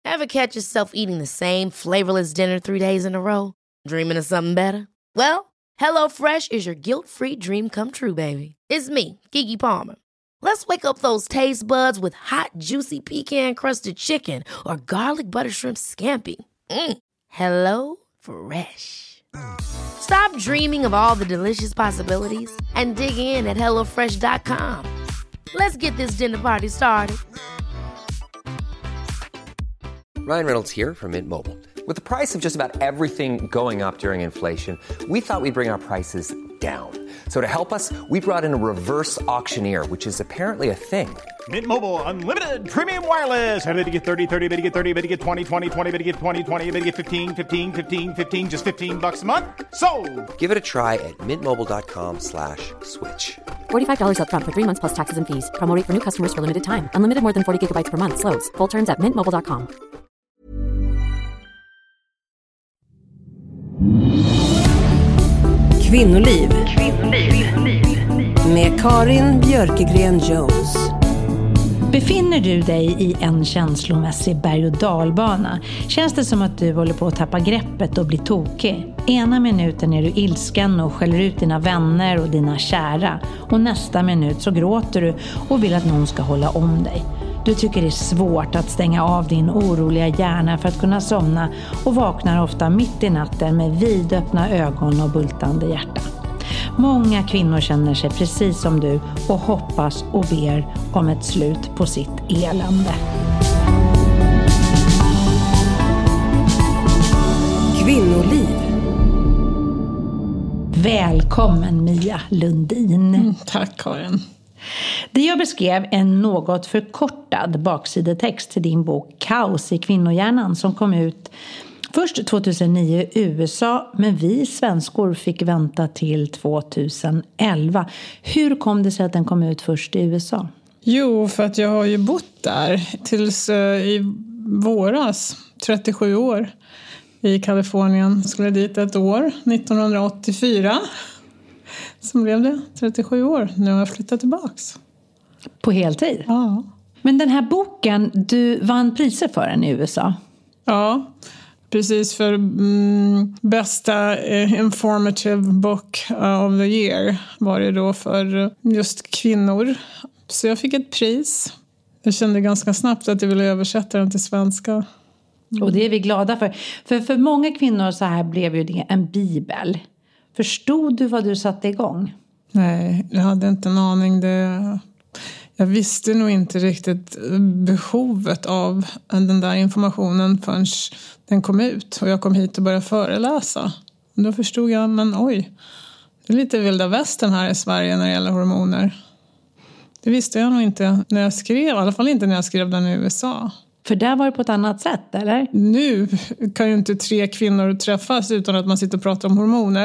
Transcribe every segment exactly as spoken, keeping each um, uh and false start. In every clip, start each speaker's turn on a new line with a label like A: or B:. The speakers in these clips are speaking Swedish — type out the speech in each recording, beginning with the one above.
A: Ever catch yourself eating the same flavorless dinner three days in a row? Dreaming of something better? Well, HelloFresh is your guilt-free dream come true, baby. It's me, Keke Palmer. Let's wake up those taste buds with hot, juicy pecan-crusted chicken or garlic butter shrimp scampi. Mm. Hello Fresh. Stop dreaming of all the delicious possibilities and dig in at hello fresh dot com. Let's get this dinner party started.
B: Ryan Reynolds here from Mint Mobile. With the price of just about everything going up during inflation, we thought we'd bring our prices down. So to help us, we brought in a reverse auctioneer, which is apparently a thing.
C: Mint Mobile Unlimited Premium Wireless. How to get thirty, thirty, how to get thirty, how to get twenty, twenty, twenty, how to get twenty, twenty, how to get fifteen, fifteen, fifteen, fifteen, just fifteen bucks a month? Sold!
B: Give it a try at mintmobile.com slash switch.
D: forty-five dollars up front for three months plus taxes and fees. Promo rate for new customers for limited time. Unlimited more than forty gigabytes per month. Slows full terms at mint mobile dot com.
E: Kvinnoliv. Med Karin Björkegren Jones.
F: Befinner du dig i en känslomässig berg- och dalbana? Känns det som att du håller på att tappa greppet och bli tokig? Ena minuten är du ilsken och skäller ut dina vänner och dina kära. Och nästa minut så gråter du och vill att någon ska hålla om dig. Du tycker det är svårt att stänga av din oroliga hjärna för att kunna somna och vaknar ofta mitt i natten med vidöppna ögon och bultande hjärta. Många kvinnor känner sig precis som du och hoppas och ber om ett slut på sitt elände.
E: Kvinnoliv.
F: Välkommen Mia Lundin.
G: Mm, tack Karin.
F: Det jag beskrev en något förkortad baksidetext till din bok Kaos i kvinnohjärnan som kom ut först tjugohundranio i U S A, men vi svenskor fick vänta till tjugoelva. Hur kom det sig att den kom ut först i U S A?
G: Jo, för att jag har ju bott där tills uh, i våras, trettiosju år, i Kalifornien. Skulle dit ett år, nittonhundraåttiofyra. Som blev det, trettiosju år. Nu har jag flyttat tillbaks.
F: På heltid?
G: Ja.
F: Men den här boken, du vann priser för den i U S A?
G: Ja, precis för mm, bästa eh, informative book of the year var det då för just kvinnor. Så jag fick ett pris. Jag kände ganska snabbt att jag ville översätta den till svenska.
F: Mm. Och det är vi glada för. För för många kvinnor så här blev ju det en bibel. Förstod du vad du satte igång?
G: Nej, jag hade inte en aning. Det... Jag visste nog inte riktigt behovet av den där informationen förrän den kom ut. Och jag kom hit och började föreläsa. Och då förstod jag, men oj, det är lite vilda västern här i Sverige när det gäller hormoner. Det visste jag nog inte när jag skrev, i alla fall inte när jag skrev den i U S A.
F: För där var det på ett annat sätt, eller?
G: Nu kan ju inte tre kvinnor träffas utan att man sitter och pratar om hormoner.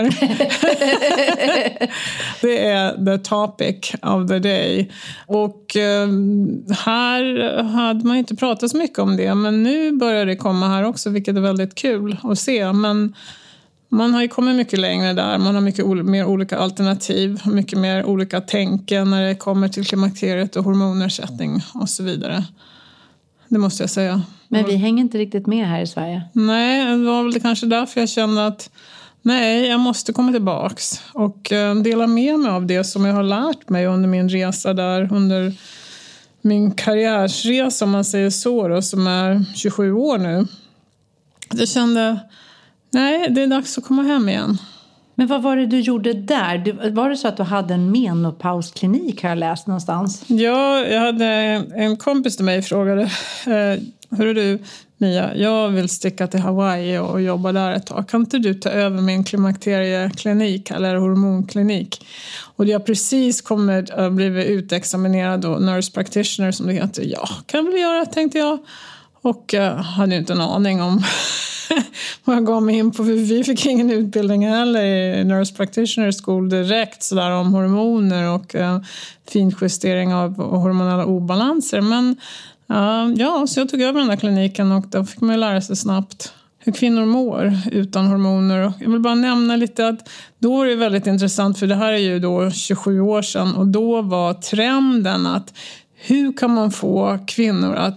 G: Det är the topic of the day. Och eh, här hade man inte pratat så mycket om det. Men nu börjar det komma här också, vilket är väldigt kul att se. Men man har ju kommit mycket längre där. Man har mycket ol- mer olika alternativ. Mycket mer olika tänken när det kommer till klimakteriet och hormonersättning och så vidare. Det måste jag säga.
F: Men vi hänger inte riktigt med här i Sverige.
G: Nej, det var väl kanske därför jag kände att nej, jag måste komma tillbaks. Och dela med mig av det som jag har lärt mig under min resa där. Under min karriärsresa, om man säger så då, som är tjugosju år nu. Jag kände, nej, det är dags att komma hem igen.
F: Men vad var det du gjorde där? Du, var det så att du hade en menopausklinik, har jag läst någonstans?
G: Ja, jag hade en kompis till mig frågade, eh, hörru du Mia, jag vill sticka till Hawaii och jobba där ett tag. Kan inte du ta över min klimakterieklinik eller hormonklinik? Och jag precis kommit och blivit utexaminerad då, nurse practitioner som det heter. Ja, kan jag väl göra, tänkte jag. Och jag uh, hade inte en aning om vad jag gav mig in på. Vi fick ingen utbildning heller i Nurse Practitioner School direkt sådär om hormoner och uh, finjustering av hormonella obalanser. Men uh, ja, så jag tog över den där kliniken och då fick man lära sig snabbt hur kvinnor mår utan hormoner. Och jag vill bara nämna lite att då är det väldigt intressant, för det här är ju då tjugosju år sedan och då var trenden att hur kan man få kvinnor att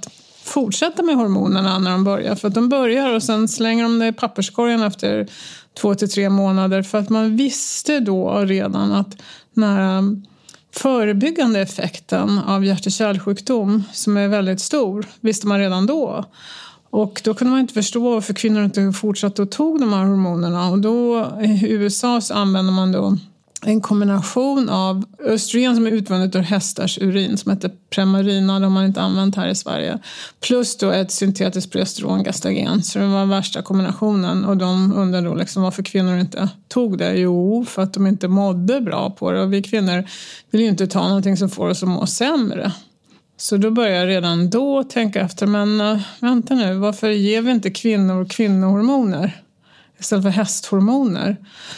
G: fortsätta med hormonerna när de börjar. För att de börjar och sen slänger de det i papperskorgen efter två till tre månader. För att man visste då redan att när förebyggande effekten av hjärt-kärlsjukdom som är väldigt stor, visste man redan då. Och då kunde man inte förstå varför kvinnor inte fortsatte och tog de här hormonerna. Och då i U S A så använder man då en kombination av östrogen som är utvunnet ur hästars urin som heter Premarina, det har man inte använt här i Sverige. Plus då ett syntetiskt progesteron, gestagen. Så det var värsta kombinationen. Och de undrar då liksom varför kvinnor inte tog det. Jo, för att de inte mådde bra på det. Och vi kvinnor vill ju inte ta någonting som får oss att må sämre. Så då började jag redan då tänka efter, men äh, vänta nu, varför ger vi inte kvinnor kvinnohormoner istället för hästhormoner?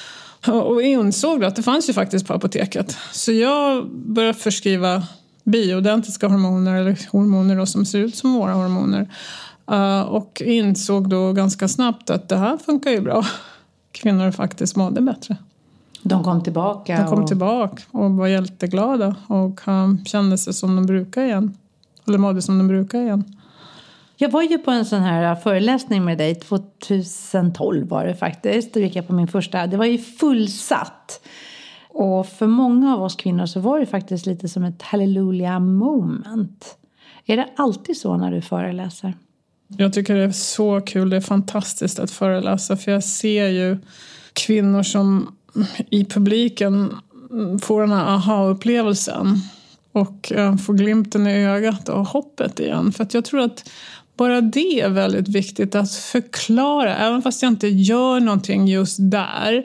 G: Och jag insåg att det fanns ju faktiskt på apoteket. Så jag började förskriva bioidentiska hormoner, eller hormoner då som ser ut som våra hormoner. Uh, och insåg då ganska snabbt att det här funkar ju bra. Kvinnor faktiskt mådde bättre.
F: De kom tillbaka.
G: De kom
F: och...
G: tillbaka och var jätteglada och um, kände sig som de brukar igen. Eller mådde som de brukar igen.
F: Jag var ju på en sån här föreläsning med dig tjugohundratolv var det faktiskt. Då gick jag på min första. Det var ju fullsatt. Och för många av oss kvinnor så var det faktiskt lite som ett hallelujah moment. Är det alltid så när du föreläser?
G: Jag tycker det är så kul. Det är fantastiskt att föreläsa. För jag ser ju kvinnor som i publiken får den här aha-upplevelsen. Och får glimten i ögat och hoppet igen. För att jag tror att bara det är väldigt viktigt att förklara. Även fast jag inte gör någonting just där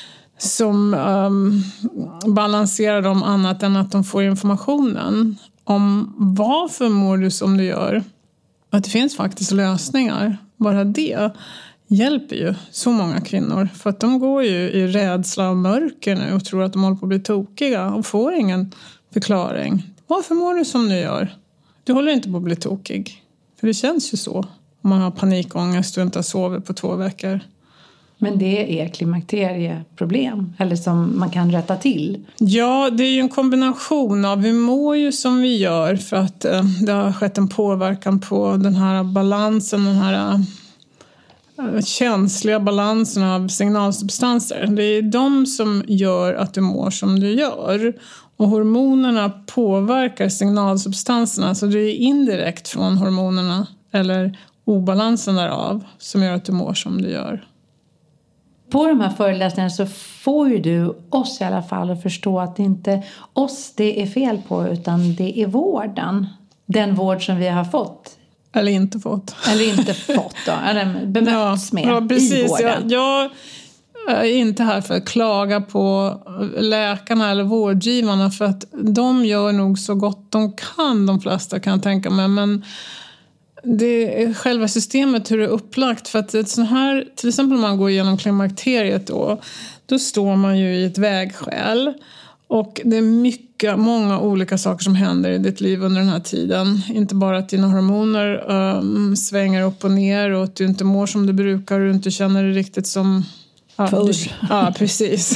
G: som um, balanserar dem annat än att de får informationen om varför mår du som du gör. Att det finns faktiskt lösningar. Bara det hjälper ju så många kvinnor. För att de går ju i rädsla och mörker nu och tror att de håller på att bli tokiga och får ingen förklaring. Varför mår du som du gör? Du håller inte på att bli tokig. För det känns ju så. Om man har panikångest och inte har sovit på två veckor.
F: Men det är klimakterieproblem. Eller som man kan rätta till.
G: Ja, det är ju en kombination av. Vi mår ju som vi gör. För att eh, det har skett en påverkan på den här balansen. Den här eh, känsliga balansen av signalsubstanser. Det är de som gör att du mår som du gör. Och hormonerna påverkar signalsubstanserna. Så det är indirekt från hormonerna eller obalansen därav som gör att du mår som du gör.
F: På de här föreläsningarna så får ju du oss i alla fall att förstå att det inte oss det är fel på utan det är vården. Den vård som vi har fått.
G: Eller inte fått.
F: Eller inte fått då. Eller bemöts med
G: ja, precis.
F: i vården.
G: Jag, jag är inte här för att klaga på läkarna eller vårdgivarna. För att de gör nog så gott de kan, de flesta kan jag tänka mig. Men det är själva systemet hur det är upplagt. För att ett sån här, till exempel om man går igenom klimakteriet då. Då står man ju i ett vägskäl. Och det är mycket, många olika saker som händer i ditt liv under den här tiden. Inte bara att dina hormoner um, svänger upp och ner. Och att du inte mår som du brukar och du inte känner dig riktigt som... Ja, du, ja precis.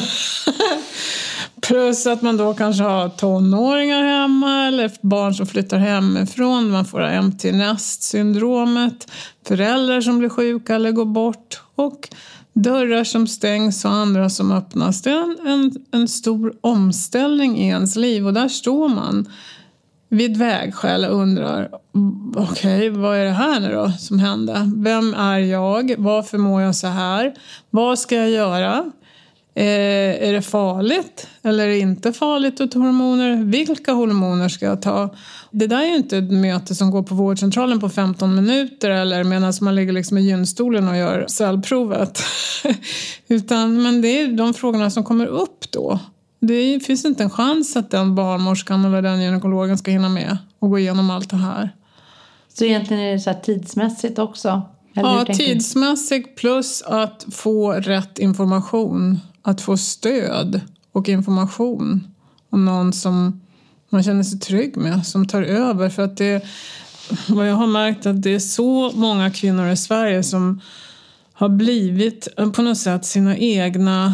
G: Plus att man då kanske har tonåringar hemma eller barn som flyttar hemifrån. Man får empty nest-syndromet. Föräldrar som blir sjuka eller går bort. Och dörrar som stängs och andra som öppnas. Det är en, en, en stor omställning i ens liv. Och där står man vid vägskäl och undrar. Okej, okay, vad är det här nu då som hände? Vem är jag? Varför mår jag så här? Vad ska jag göra? Eh, är det farligt eller är det inte farligt att ta hormoner? Vilka hormoner ska jag ta? Det där är ju inte ett möte som går på vårdcentralen på femton minuter eller medan man ligger liksom i gynstolen och gör cellprovet. Utan, men det är de frågorna som kommer upp då. Det finns inte en chans att den barnmorskan eller den gynekologen ska hinna med och gå igenom allt det här.
F: Så egentligen är det så här tidsmässigt också? Eller
G: ja, tidsmässigt plus att få rätt information. Att få stöd och information om någon som man känner sig trygg med, som tar över. För att det, vad jag har märkt att det är så många kvinnor i Sverige som har blivit på något sätt sina egna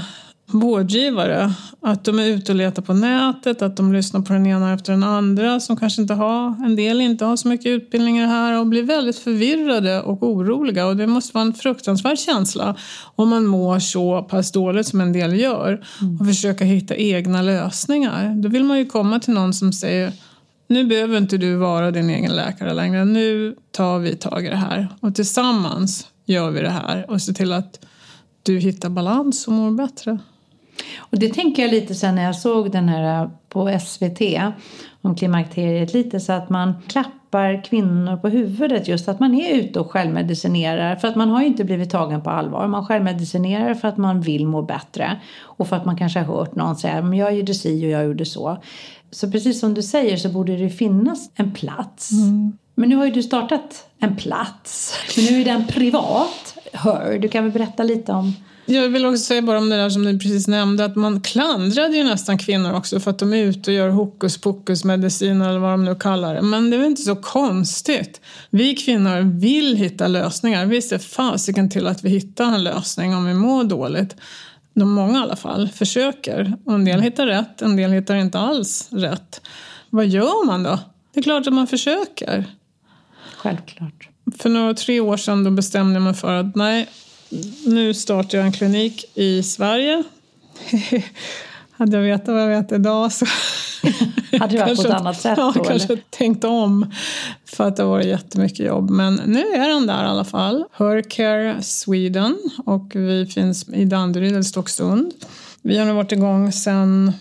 G: vårdgivare. Att de är ute och letar på nätet, att de lyssnar på den ena efter den andra som kanske inte har, en del inte har så mycket utbildningar här och blir väldigt förvirrade och oroliga. Och det måste vara en fruktansvärd känsla om man mår så pass dåligt som en del gör och försöka hitta egna lösningar. Då vill man ju komma till någon som säger: nu behöver inte du vara din egen läkare längre, nu tar vi tag i det här och tillsammans gör vi det här och ser till att du hittar balans och mår bättre.
F: Och det tänker jag lite sen när jag såg den här på S V T om klimakteriet, lite så att man klappar kvinnor på huvudet, just att man är ute och självmedicinerar, för att man har ju inte blivit tagen på allvar. Man självmedicinerar för att man vill må bättre och för att man kanske har hört någon säga: men jag gjorde si och jag gjorde så. Så precis som du säger så borde det finnas en plats. Mm. Men nu har ju du startat en plats. Men nu är den privat. Hör, du kan väl berätta lite om...
G: Jag vill också säga bara om det där som du precis nämnde, att man klandrade ju nästan kvinnor också för att de är ute och gör hokus pokus medicin eller vad de nu kallar det. Men det är inte så konstigt. Vi kvinnor vill hitta lösningar. Vi ser fasiken till att vi hittar en lösning om vi mår dåligt. De många i alla fall försöker. Och en del hittar rätt, en del hittar inte alls rätt. Vad gör man då? Det är klart att man försöker.
F: Självklart.
G: För några tre år sedan då bestämde jag mig för att nej, nu startar jag en klinik i Sverige. Hade jag vetat vad jag vet idag så...
F: Hade du varit på ett annat sätt
G: ja,
F: då?
G: kanske eller? Tänkt om för att det var jättemycket jobb. Men nu är den där i alla fall. Hercare Sweden, och vi finns i Danderyd eller Stocksund. Vi har nu varit igång sedan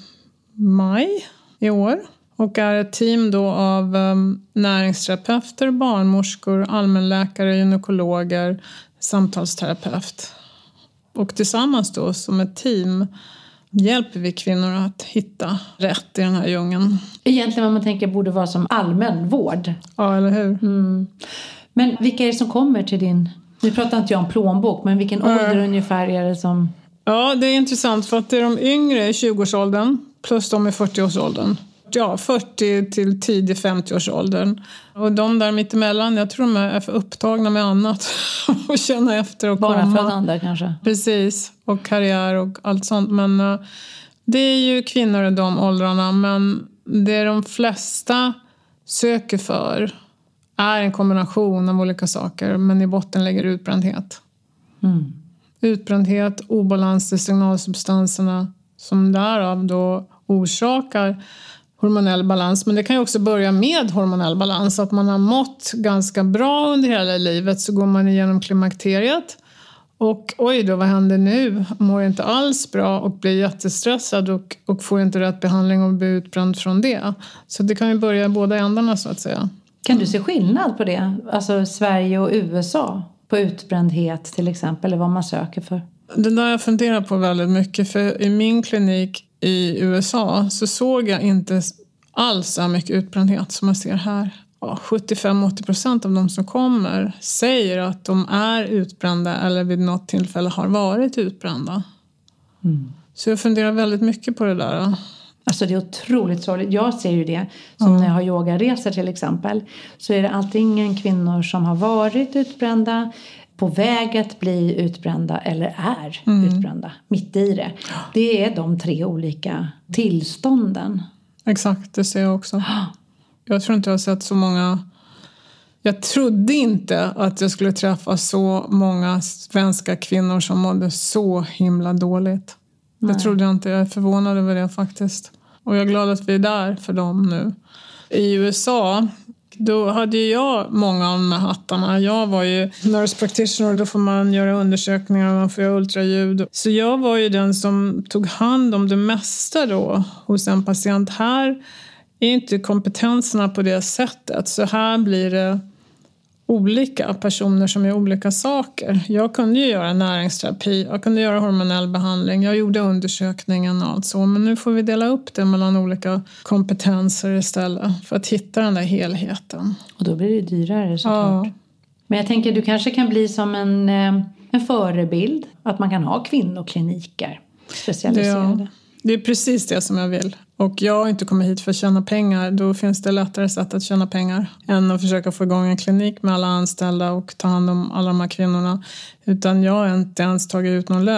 G: maj i år. Och är ett team då av um, näringsterapeuter, barnmorskor, allmänläkare, gynekologer, samtalsterapeut. Och tillsammans då som ett team hjälper vi kvinnor att hitta rätt i den här djungeln.
F: Egentligen vad man tänker borde vara som allmän vård.
G: Ja, eller hur?
F: Mm. Men vilka är det som kommer till din... Nu pratar inte jag om plånbok, men vilken mm. ålder ungefär är det som...
G: Ja, det är intressant för att det är de yngre i tjugoårsåldern plus de i fyrtioårsåldern. Ja, fyrtio till tidig femtioårsåldern. Och de där mittemellan, jag tror de är för upptagna med annat. Och känna efter och
F: bara
G: komma.
F: Bara födande kanske.
G: Precis, och karriär och allt sånt. Men uh, det är ju kvinnor i de åldrarna. Men det de flesta söker för är en kombination av olika saker. Men i botten ligger utbrändhet.
F: Mm.
G: Utbrändhet, obalans i signalsubstanserna som därav då orsakar hormonell balans. Men det kan ju också börja med hormonell balans. Att man har mått ganska bra under hela livet, så går man igenom klimakteriet. Och oj då, vad händer nu? Mår inte alls bra och blir jättestressad och, och får inte rätt behandling och blir utbränd från det. Så det kan ju börja i båda ändarna så att säga.
F: Kan du se skillnad på det? Alltså Sverige och U S A på utbrändhet till exempel, eller vad man söker för?
G: Det där jag funderar på väldigt mycket, för i min klinik i U S A så såg jag inte alls så mycket utbrändhet som man ser här. Ja, sjuttiofem till åttio procent av de som kommer säger att de är utbrända eller vid något tillfälle har varit utbrända. Mm. Så jag funderar väldigt mycket på det där.
F: Alltså det är otroligt sorgligt. Jag ser ju det som mm. när jag har yogaresor till exempel. Så är det antingen kvinnor som har varit utbrända, på väg att bli utbrända eller är mm. utbrända. Mitt i det. Det är de tre olika tillstånden.
G: Exakt, det ser jag också. Jag tror inte jag har sett så många... Jag trodde inte att jag skulle träffa så många svenska kvinnor som mådde så himla dåligt. Nej. Det trodde jag inte. Jag är förvånad över det faktiskt. Och jag är glad att vi är där för dem nu. I U S A... Då hade jag många av de här hattarna. Jag var ju nurse practitioner, då får man göra undersökningar, man får göra ultraljud. Så jag var ju den som tog hand om det mesta då hos en patient. Här är inte kompetenserna på det sättet. Så här blir det olika personer som gör olika saker. Jag kunde ju göra näringsterapi, jag kunde göra hormonell behandling, jag gjorde undersökningen och allt så. Men nu får vi dela upp det mellan olika kompetenser istället för att hitta den där helheten.
F: Och då blir det dyrare såklart. Ja. Men jag tänker du kanske kan bli som en, en förebild, att man kan ha kvinnokliniker specialiserade.
G: Det, det är precis det som jag vill. Och jag har inte kommit hit för att tjäna pengar. Då finns det lättare sätt att tjäna pengar än att försöka få igång en klinik med alla anställda och ta hand om alla de här kvinnorna. Utan jag har inte ens tagit ut någon lön.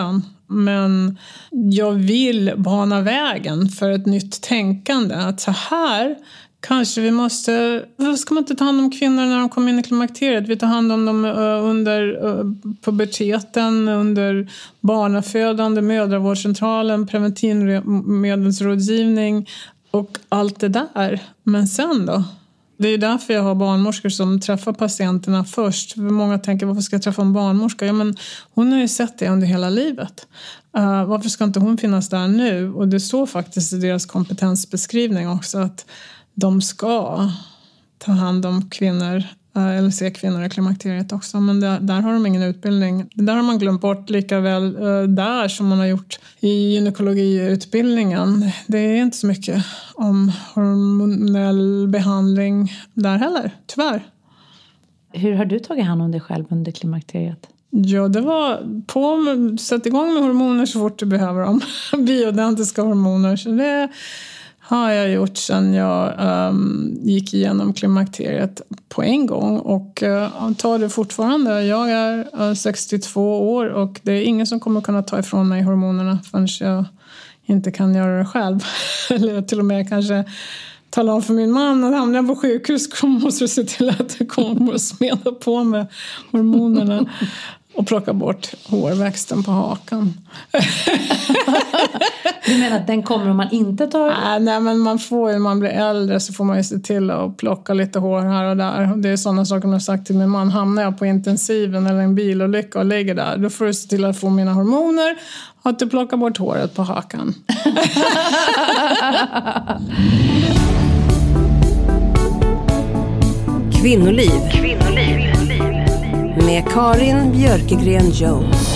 G: Men jag vill bana vägen för ett nytt tänkande. Att så här kanske vi måste... Ska man inte ta hand om kvinnor när de kommer in i klimakteriet? Vi tar hand om dem under puberteten, under barnafödande, mödravårdscentralen, preventivmedelsrådgivning och allt det där. Men sen då? Det är därför jag har barnmorskor som träffar patienterna först. Många tänker, varför ska jag träffa en barnmorska? Ja, men hon har ju sett det under hela livet. Uh, varför ska inte hon finnas där nu? Och det står faktiskt i deras kompetensbeskrivning också att de ska ta hand om kvinnor, uh, eller se kvinnor i klimakteriet också. Men det, där har de ingen utbildning. Det där har man glömt bort lika väl uh, där som man har gjort i gynekologiutbildningen. Det är inte så mycket om hormonell behandling där heller, tyvärr.
F: Hur har du tagit hand om dig själv under klimakteriet?
G: Ja, det var på sätt igång med hormoner så fort du behöver dem. Bioidentiska hormoner. Så det har jag gjort sedan jag um, gick igenom klimakteriet på en gång. Och uh, tar det fortfarande. Jag är uh, sextiotvå år och det är ingen som kommer kunna ta ifrån mig hormonerna förrän jag inte kan göra det själv. Eller till och med kanske tala om för min man att hamnar jag på sjukhus måste se till att det kommer att smeda på med hormonerna och plocka bort hårväxten på hakan.
F: Du menar att den kommer om man inte tar?
G: Nej, nej men man får ju, man blir äldre så får man ju se till att plocka lite hår här och där. Det är sådana saker man har sagt till min man. Hamnar jag på intensiven eller en bilolycka och ligger där, då får du se till att få mina hormoner och att du plockar bort håret på hakan.
E: Kvinnoliv. Kvinnoliv. Med Karin Björkegren Jones.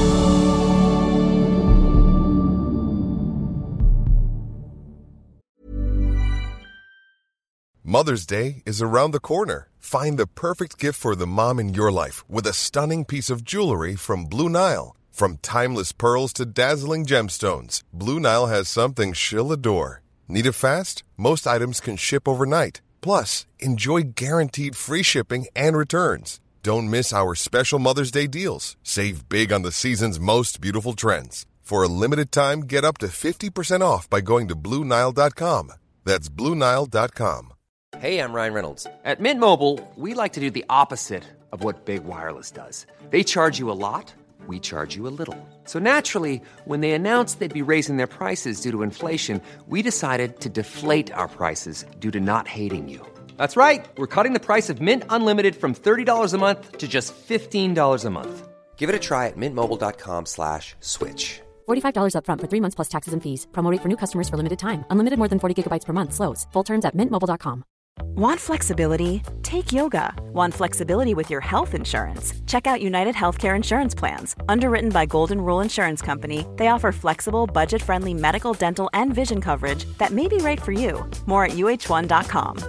H: Mother's Day is around the corner. Find the perfect gift for the mom in your life with a stunning piece of jewelry from Blue Nile. From timeless pearls to dazzling gemstones, Blue Nile has something she'll adore. Need it fast? Most items can ship overnight. Plus, enjoy guaranteed free shipping and returns. Don't miss our special Mother's Day deals. Save big on the season's most beautiful trends. For a limited time, get up to fifty percent off by going to Blue Nile dot com. That's Blue Nile dot com.
B: Hey, I'm Ryan Reynolds. At Mint Mobile, we like to do the opposite of what Big Wireless does. They charge you a lot, we charge you a little. So naturally, when they announced they'd be raising their prices due to inflation, we decided to deflate our prices due to not hating you. That's right. We're cutting the price of Mint Unlimited from thirty dollars a month to just fifteen dollars a month. Give it a try at mintmobile.com slash switch.
D: forty-five dollars up front for three months plus taxes and fees. Promo rate for new customers for limited time. Unlimited more than forty gigabytes per month. Slows full terms at mint mobile dot com.
I: Want flexibility? Take yoga. Want flexibility with your health insurance? Check out United Healthcare Insurance Plans. Underwritten by Golden Rule Insurance Company, they offer flexible, budget-friendly medical, dental, and vision coverage that may be right for you. More at u h one dot com.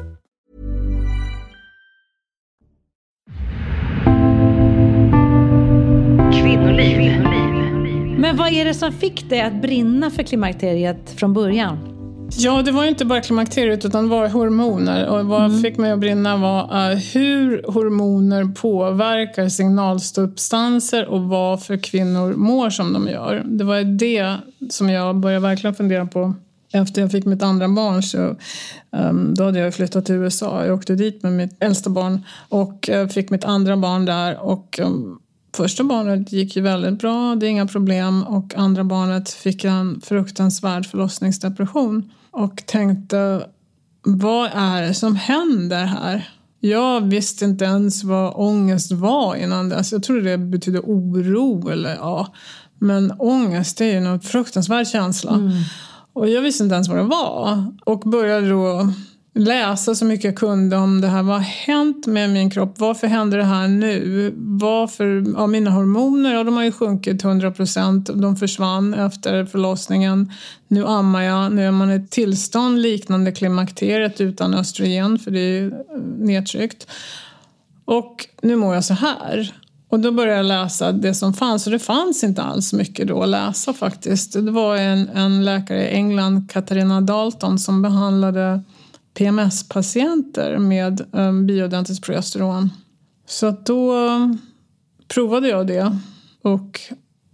F: Kvinnoliv. Men vad är det som fick dig att brinna för klimakteriet från början?
G: Ja, det var ju inte bara klimakteriet utan det var hormoner. Och vad mm. fick mig att brinna var uh, hur hormoner påverkar signalsubstanser och varför kvinnor mår som de gör. Det var det som jag började verkligen fundera på. Efter jag fick mitt andra barn så um, då hade jag flyttat till U S A. Jag åkte dit med mitt äldsta barn och uh, fick mitt andra barn där. Och um, första barnet gick ju väldigt bra, det är inga problem. Och andra barnet fick en fruktansvärd förlossningsdepression. Och tänkte, vad är det som händer här? Jag visste inte ens vad ångest var innan dess. Jag trodde det betydde oro eller ja. Men ångest är ju något fruktansvärd känsla. Mm. Och jag visste inte ens vad det var. Och började då läsa så mycket jag kunde om det här. Vad har hänt med min kropp? Varför händer det här nu? Varför? Ja, mina hormoner, ja, de har ju sjunkit hundra procent. De försvann efter förlossningen. Nu ammar jag. Nu är man i ett tillstånd liknande klimakteriet utan östrogen. För det är nedtryckt. Och nu mår jag så här. Och då började jag läsa det som fanns. Och det fanns inte alls mycket då att läsa faktiskt. Det var en, en läkare i England, Katarina Dalton, som behandlade P M S-patienter med um, bioidentiskt progesteron. Så att då um, provade jag det och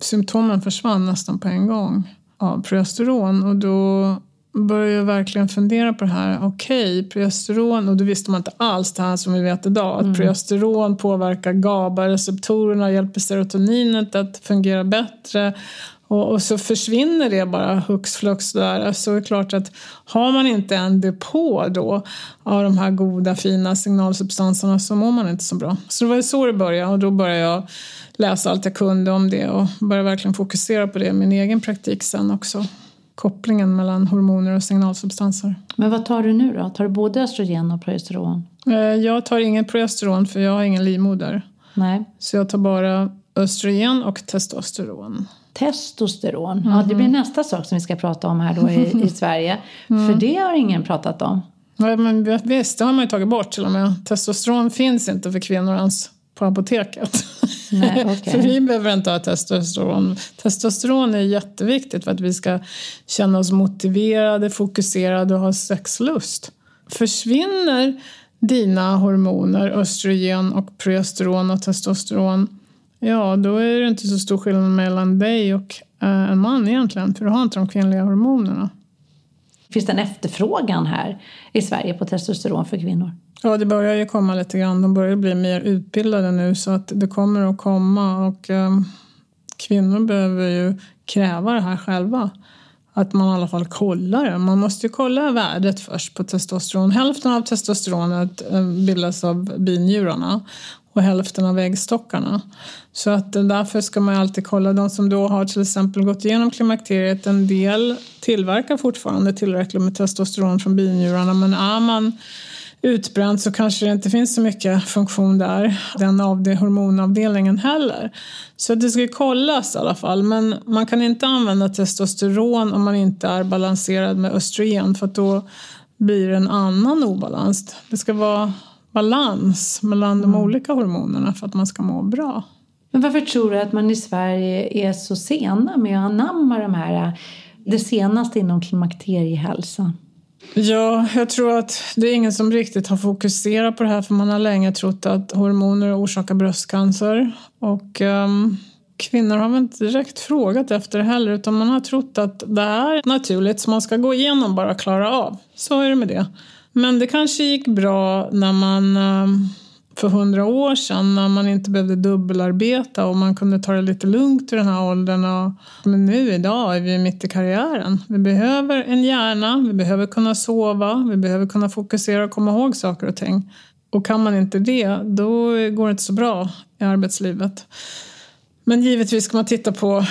G: symptomen försvann nästan på en gång av progesteron. Och då började jag verkligen fundera på det här. Okej, okay, progesteron, och då visste man inte alls det här som vi vet idag. Att mm. progesteron påverkar GABA-receptorerna, hjälper serotoninet att fungera bättre. Och, och så försvinner det bara hux flux där. Så är det klart att har man inte en depå då av de här goda, fina signalsubstanserna så mår man inte så bra. Så det var ju så det började, och då började jag läsa allt jag kunde om det och började verkligen fokusera på det i min egen praktik sen också. Kopplingen mellan hormoner och signalsubstanser.
F: Men vad tar du nu då? Tar du både östrogen och progesteron?
G: Jag tar ingen progesteron för jag har ingen livmoder.
F: Nej.
G: Så jag tar bara östrogen och testosteron.
F: Testosteron, mm. ja, det blir nästa sak som vi ska prata om här då i, i Sverige. Mm. För det har ingen pratat om.
G: Ja, men visst, det har man ju tagit bort till och med. Testosteron finns inte för kvinnor ens på apoteket.
F: Nej, okay.
G: För vi behöver inte ha testosteron. Testosteron är jätteviktigt för att vi ska känna oss motiverade, fokuserade och ha sexlust. Försvinner dina hormoner, östrogen och progesteron och testosteron, ja, då är det inte så stor skillnad mellan dig och äh, en man egentligen. För du har inte de kvinnliga hormonerna.
F: Finns det en efterfrågan här i Sverige på testosteron för kvinnor?
G: Ja, det börjar ju komma lite grann. De börjar bli mer utbildade nu så att det kommer att komma. Och äh, kvinnor behöver ju kräva det här själva. Att man i alla fall kollar det. Man måste ju kolla värdet först på testosteron. Hälften av testosteronet bildas av binjurarna och hälften av äggstockarna. Så att därför ska man alltid kolla. De som då har till exempel gått igenom klimakteriet, en del tillverkar fortfarande tillräckligt med testosteron från binjurarna. Men är man utbränd så kanske det inte finns så mycket funktion där. Den av det hormonavdelningen heller. Så det ska ju kollas i alla fall. Men man kan inte använda testosteron om man inte är balanserad med östrogen. För att då blir det en annan obalans. Det ska vara balans mellan de olika hormonerna för att man ska må bra.
F: Men varför tror du att man i Sverige är så sena med att anamma de här, det senaste inom klimakteriehälsa?
G: Ja, jag tror att det är ingen som riktigt har fokuserat på det här, för man har länge trott att hormoner orsakar bröstcancer. Och um, kvinnor har väl inte direkt frågat efter det heller, utan man har trott att det är naturligt som man ska gå igenom bara klara av. Så är det med det. Men det kanske gick bra när man för hundra år sedan, när man inte behövde dubbelarbeta och man kunde ta det lite lugnt i den här åldern. Och, men nu idag är vi mitt i karriären. Vi behöver en hjärna, vi behöver kunna sova, vi behöver kunna fokusera och komma ihåg saker och ting. Och kan man inte det, då går det inte så bra i arbetslivet. Men givetvis ska man titta på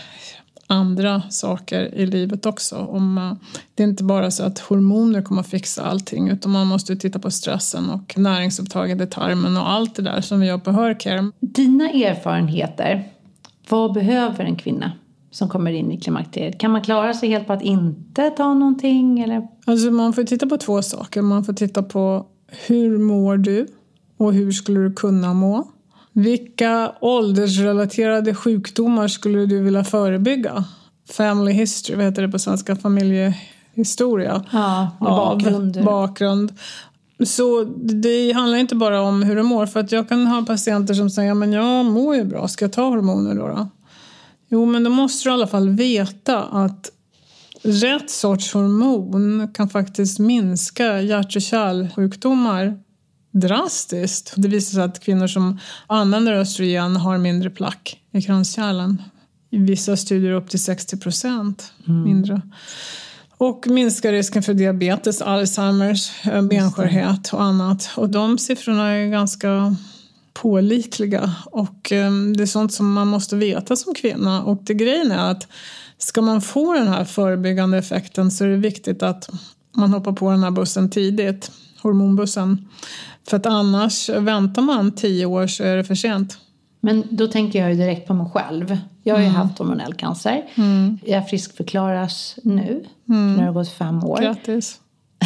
G: andra saker i livet också. Om, det är inte bara så att hormoner kommer att fixa allting, utan man måste titta på stressen och näringsupptaget i tarmen och allt det där som vi gör på Hercare.
F: Dina erfarenheter, vad behöver en kvinna som kommer in i klimakteriet? Kan man klara sig helt på att inte ta någonting? Eller?
G: Alltså man får titta på två saker. Man får titta på hur mår du och hur skulle du kunna må? Vilka åldersrelaterade sjukdomar skulle du vilja förebygga? Family history, vad heter det på svenska? Familjehistoria.
F: Ja, bakgrund.
G: bakgrund. Så det handlar inte bara om hur du mår. För att jag kan ha patienter som säger, men jag mår ju bra, ska jag ta hormoner då? då? Jo, men då måste du i alla fall veta att rätt sorts hormon kan faktiskt minska hjärt- och kärlsjukdomar drastiskt. Det visar sig att kvinnor som använder östrogen har mindre plack i kranskärlen. I vissa studier upp till sextio procent mm. mindre. Och minskar risken för diabetes, Alzheimers, benskörhet och annat. Och de siffrorna är ganska pålitliga. Och um, det är sånt som man måste veta som kvinna. Och det grejen är att ska man få den här förebyggande effekten så är det viktigt att man hoppar på den här bussen tidigt. Hormonbussen. För att annars väntar man tio år så är det för sent.
F: Men då tänker jag ju direkt på mig själv. Jag har ju mm. haft hormonell cancer. Mm. Jag friskförklaras nu. Mm. När det har gått fem år.
G: Grattis.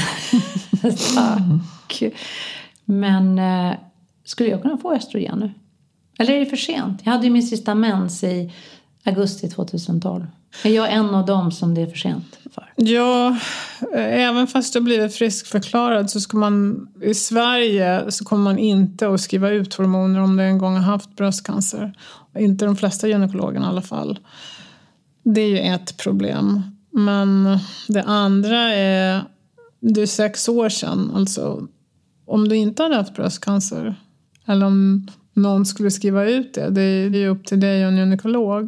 F: Tack. Men eh, skulle jag kunna få östrogen nu? Eller är det för sent? Jag hade ju min sista mens i augusti tjugohundratolv. Är jag en av dem som det är för sent för?
G: Ja, även fast du har blivit friskförklarad så ska man i Sverige så kommer man inte att skriva ut hormoner om du en gång har haft bröstcancer. Inte de flesta gynekologerna i alla fall. Det är ju ett problem. Men det andra är, det är sex år sedan. Alltså, om du inte hade haft bröstcancer eller om någon skulle skriva ut det, det är ju upp till dig och en gynekolog.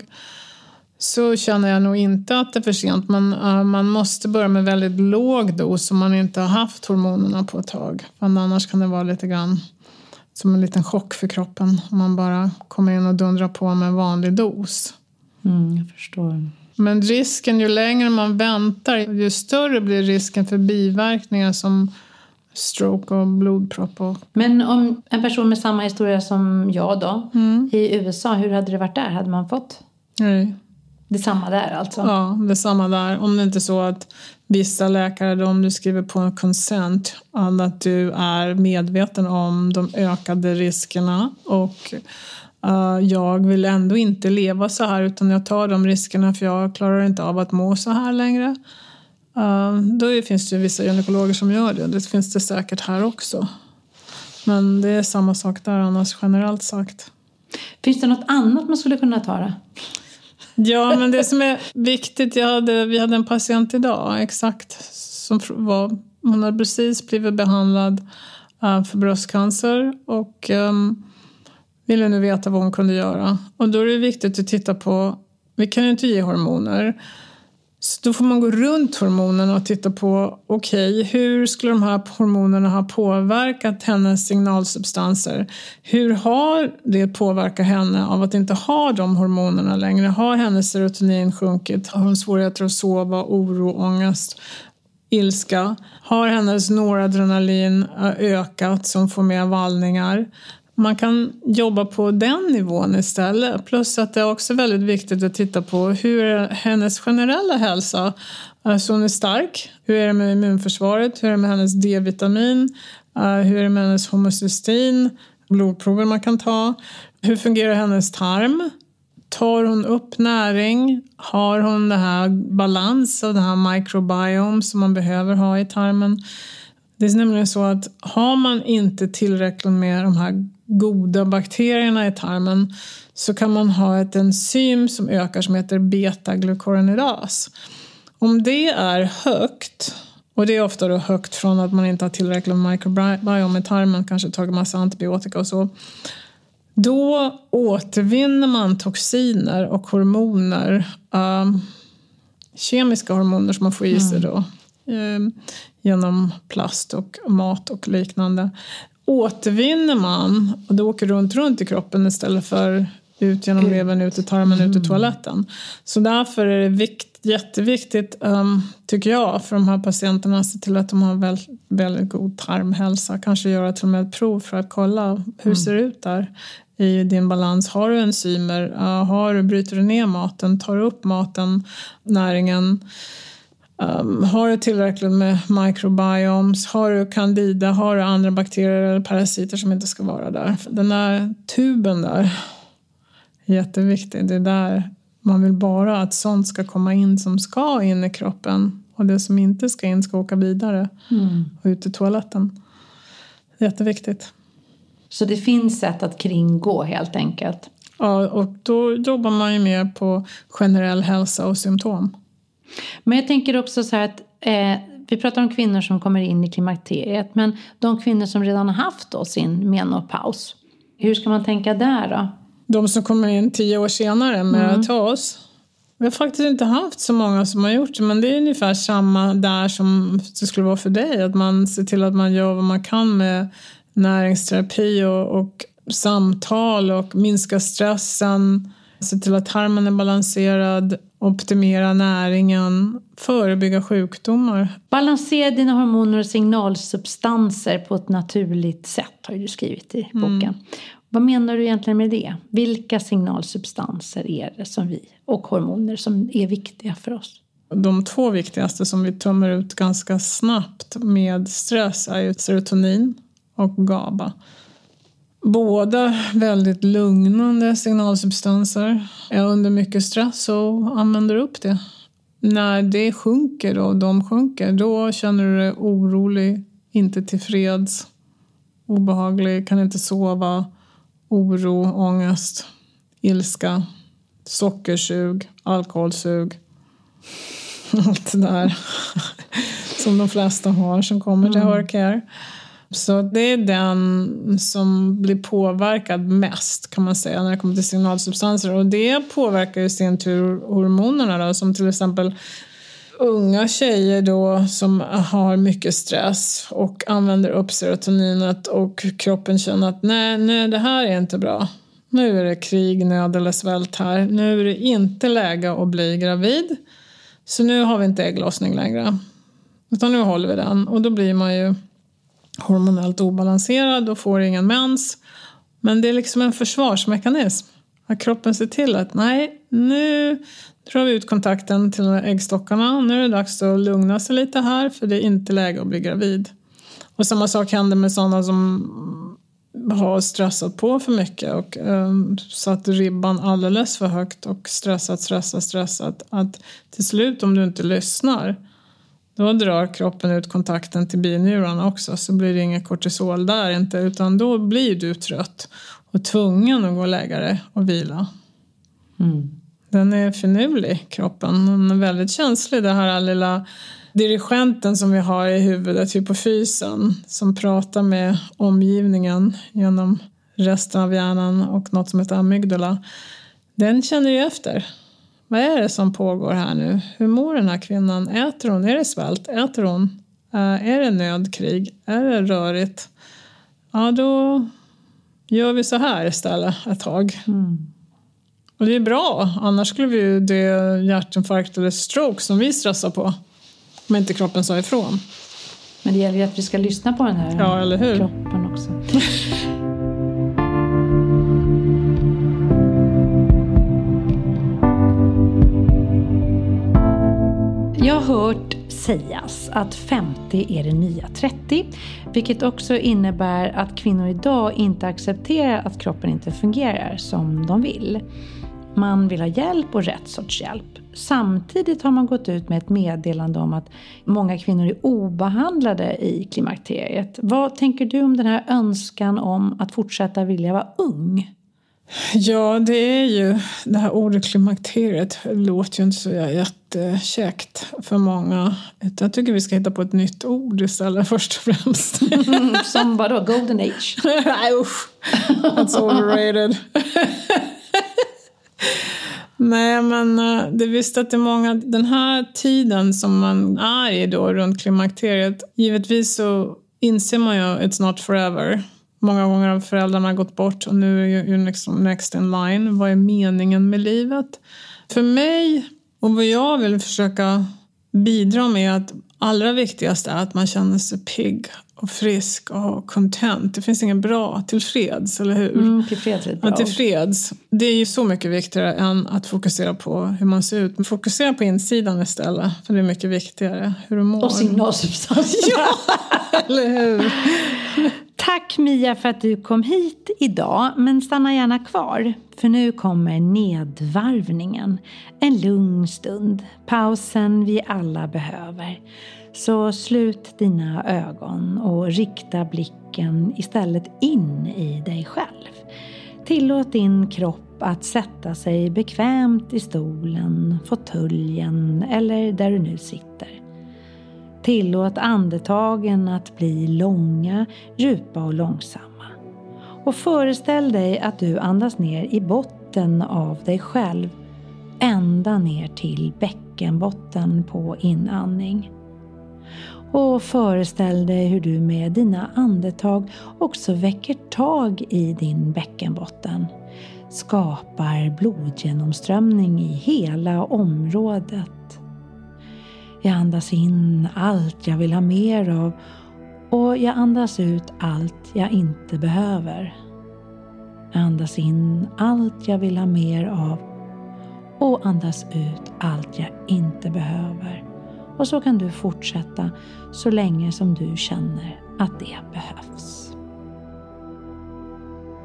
G: Så känner jag nog inte att det är för sent. Man, uh, man måste börja med väldigt låg dos om man inte har haft hormonerna på ett tag. För annars kan det vara lite grann som en liten chock för kroppen. Om man bara kommer in och dundrar på med en vanlig dos.
F: Mm, jag förstår.
G: Men risken, ju längre man väntar, ju större blir risken för biverkningar som stroke och blodpropp. Och...
F: Men om en person med samma historia som jag då, mm. i U S A, hur hade det varit där? Hade man fått?
G: Nej.
F: Det är samma där alltså?
G: Ja, det är samma där. Om det inte är så att vissa läkare, om du skriver på en consent, att du är medveten om de ökade riskerna och uh, jag vill ändå inte leva så här utan jag tar de riskerna för jag klarar inte av att må så här längre. Uh, då finns det vissa gynekologer som gör det. Det finns det säkert här också. Men det är samma sak där annars generellt sagt.
F: Finns det något annat man skulle kunna ta det?
G: Ja, men det som är viktigt, jag hade, vi hade en patient idag, exakt, som var, hon hade precis blivit behandlad uh, för bröstcancer och um, ville nu veta vad hon kunde göra. Och då är det viktigt att titta på, vi kan ju inte ge hormoner, så då får man gå runt hormonerna och titta på, okej, okay, hur skulle de här hormonerna ha påverkat hennes signalsubstanser? Hur har det påverkat henne av att inte ha de hormonerna längre? Har hennes serotonin sjunkit? Har hon svårigheter att sova, oro, ångest, ilska? Har hennes noradrenalin ökat som får mer vallningar? Man kan jobba på den nivån istället. Plus att det är också väldigt viktigt att titta på hur är hennes generella hälsa. Alltså hon är stark. Hur är det med immunförsvaret? Hur är det med hennes D-vitamin? Hur är det med hennes homocystein? Blodprover man kan ta. Hur fungerar hennes tarm? Tar hon upp näring? Har hon det här balans och det här microbiome som man behöver ha i tarmen? Det är nämligen så att har man inte tillräckligt med de här goda bakterierna i tarmen så kan man ha ett enzym som ökar som heter beta-glukosinidas. Om det är högt, och det är ofta då högt från att man inte har tillräckligt med microbiome i tarmen, kanske tagit massa antibiotika och så, då återvinner man toxiner och hormoner, um, kemiska hormoner som man får i sig då. Um, genom plast och mat och liknande. Återvinner man och det åker runt runt i kroppen istället för ut genom levern, ut i tarmen, ut i toaletten. Så därför är det vikt, jätteviktigt, um, tycker jag, för de här patienterna att se till att de har väl, väldigt god tarmhälsa. Kanske göra till och med ett prov för att kolla hur mm. ser det ut där i din balans. Har du enzymer? Uh, har du, bryter du ner maten? Tar du upp maten, näringen? Um, har du tillräckligt med microbiomes? Har du candida? Har du andra bakterier eller parasiter som inte ska vara där? Den där tuben där är jätteviktig. Det är där man vill bara att sånt ska komma in som ska in i kroppen. Och det som inte ska in ska åka vidare mm. och ut i toaletten. Jätteviktigt.
F: Så det finns sätt att kringgå helt enkelt?
G: Ja, och då jobbar man ju mer på generell hälsa och symptom.
F: Men jag tänker också så här att eh, vi pratar om kvinnor som kommer in i klimakteriet. Men de kvinnor som redan har haft då sin menopaus. Hur ska man tänka där då?
G: De som kommer in tio år senare med mm. till oss. Vi har faktiskt inte haft så många som har gjort det. Men det är ungefär samma där som det skulle vara för dig. Att man ser till att man gör vad man kan med näringsterapi och, och samtal. Och minska stressen. Se till att tarmen är balanserad. Optimera näringen, förebygga sjukdomar.
F: Balansera dina hormoner och signalsubstanser på ett naturligt sätt har du skrivit i boken. Mm. Vad menar du egentligen med det? Vilka signalsubstanser är det som vi och hormoner som är viktiga för oss?
G: De två viktigaste som vi tömmer ut ganska snabbt med stress är ju serotonin och GABA. båda väldigt lugnande signalsubstanser. Är under mycket stress så använder du upp det. När det sjunker och de sjunker, då känner du dig orolig, inte tillfreds, obehaglig, kan inte sova, oro, ångest, ilska, sockersug, alkoholsug. Allt det där som de flesta har som kommer till Hercare. Så det är den som blir påverkad mest, kan man säga, när det kommer till signalsubstanser. Och det påverkar ju sin tur hormonerna då, som till exempel unga tjejer då som har mycket stress och använder upp serotoninet och kroppen känner att nej, nej, det här är inte bra. Nu är det krig, nöd eller svält här. Nu är det inte läge att bli gravid. Så nu har vi inte ägglossning längre. Utan nu håller vi den. Och då blir man ju hormonellt obalanserad och får ingen mens. Men det är liksom en försvarsmekanism. Att kroppen ser till att nej, nu drar vi ut kontakten till äggstockarna. Nu är det dags att lugna sig lite här, för det är inte läge att bli gravid. Och samma sak händer med sådana som har stressat på för mycket och um, satt ribban alldeles för högt och stressat, stressat, stressat. Att till slut, om du inte lyssnar, då drar kroppen ut kontakten till binjurarna också, så blir det inget kortisol där inte, utan då blir du trött och tvungen att gå och lägga dig och vila. Mm. Den är finurlig, kroppen. Den är väldigt känslig, det här lilla dirigenten som vi har i huvudet, hypofysen, som pratar med omgivningen genom resten av hjärnan och något som heter amygdala. Den känner ju efter. Vad är det som pågår här nu? Hur mår den här kvinnan? Äter hon? Är det svält? Äter hon? Uh, är det nödkrig? Är det rörigt? Ja, då gör vi så här istället ett tag. Mm. Och det är bra. Annars skulle vi ju dö hjärtinfarkt eller stroke som vi stressar på. Om inte kroppen sa ifrån.
F: Men det gäller ju att vi ska lyssna på den här
G: ja, eller hur?
F: Kroppen också. Jag har hört sägas att femtio är det nya trettio, vilket också innebär att kvinnor idag inte accepterar att kroppen inte fungerar som de vill. Man vill ha hjälp och rätt sorts hjälp. Samtidigt har man gått ut med ett meddelande om att många kvinnor är obehandlade i klimakteriet. Vad tänker du om den här önskan om att fortsätta vilja vara ung?
G: Ja, det är ju det här ordet klimakteriet låter ju inte så jättekäckt för många. Jag tycker vi ska hitta på ett nytt ord istället först och främst.
F: Som vadå? Golden age?
G: Nej, usch. That's overrated. Nej, men det visste att det är många, den här tiden som man är i då runt klimakteriet, givetvis så inser man ju it's not forever. Många gånger har föräldrarna gått bort och nu är ju liksom next in line. Vad är meningen med livet? För mig, och vad jag vill försöka bidra med, att allra viktigast är att man känner sig pigg och frisk och content. Det finns ingen bra tillfreds, eller hur?
F: Mm, tillfreds är bra.
G: Men tillfreds, det är ju så mycket viktigare än att fokusera på hur man ser ut. Men fokusera på insidan istället, för det är mycket viktigare hur du mår.
F: Och signalsubstans.
G: Ja, eller hur?
F: Tack Mia för att du kom hit idag, men stanna gärna kvar. För nu kommer nedvarvningen. En lugn stund, pausen vi alla behöver. Så slut dina ögon och rikta blicken istället in i dig själv. Tillåt din kropp att sätta sig bekvämt i stolen, fåtöljen eller där du nu sitter. Tillåt andetagen att bli långa, djupa och långsamma. Och föreställ dig att du andas ner i botten av dig själv, ända ner till bäckenbotten på inandning. Och föreställ dig hur du med dina andetag också väcker tag i din bäckenbotten. Skapar blodgenomströmning i hela området. Jag andas in allt jag vill ha mer av och jag andas ut allt jag inte behöver. Jag andas in allt jag vill ha mer av och andas ut allt jag inte behöver. Och så kan du fortsätta så länge som du känner att det behövs.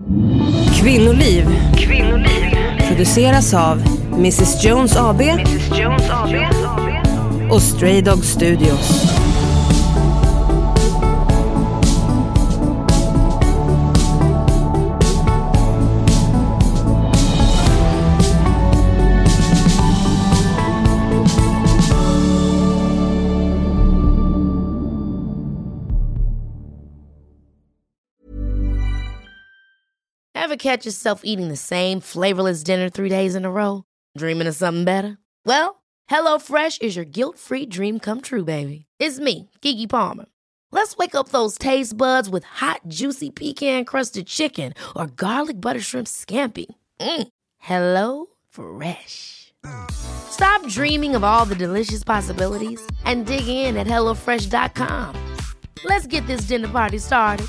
E: Kvinnoliv. Kvinnoliv. Produceras av missus Jones A B, missus Jones A B och Stray Dog Studios.
A: Ever catch yourself eating the same flavorless dinner three days in a row? Dreaming of something better? Well, HelloFresh is your guilt-free dream come true, baby. It's me, Keke Palmer. Let's wake up those taste buds with hot, juicy pecan-crusted chicken or garlic butter shrimp scampi. Mm. Hello Fresh. Stop dreaming of all the delicious possibilities and dig in at hello fresh dot com. Let's get this dinner party started.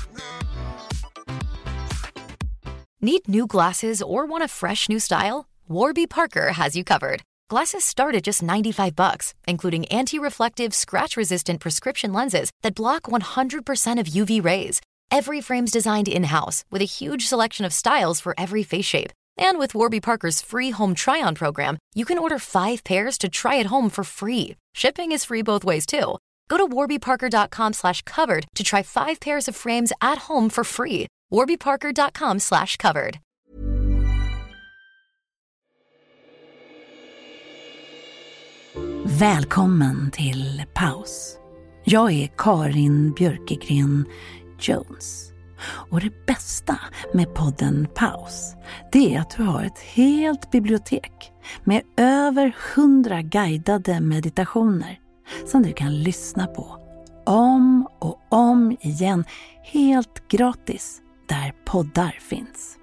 J: Need new glasses or want a fresh new style? Warby Parker has you covered. Glasses start at just ninety-five bucks, including anti-reflective, scratch-resistant prescription lenses that block one hundred percent of U V rays. Every frame's designed in-house with a huge selection of styles for every face shape. And with Warby Parker's free home try-on program, you can order five pairs to try at home for free. Shipping is free both ways, too. Go to warby parker dot com slash covered to try five pairs of frames at home for free. warby parker dot com slash covered.
F: Välkommen till paus. Jag är Karin Björkegren Jones. Och det bästa med podden Paus, det är att du har ett helt bibliotek med över hundra guidade meditationer som du kan lyssna på om och om igen, helt gratis, där poddar finns.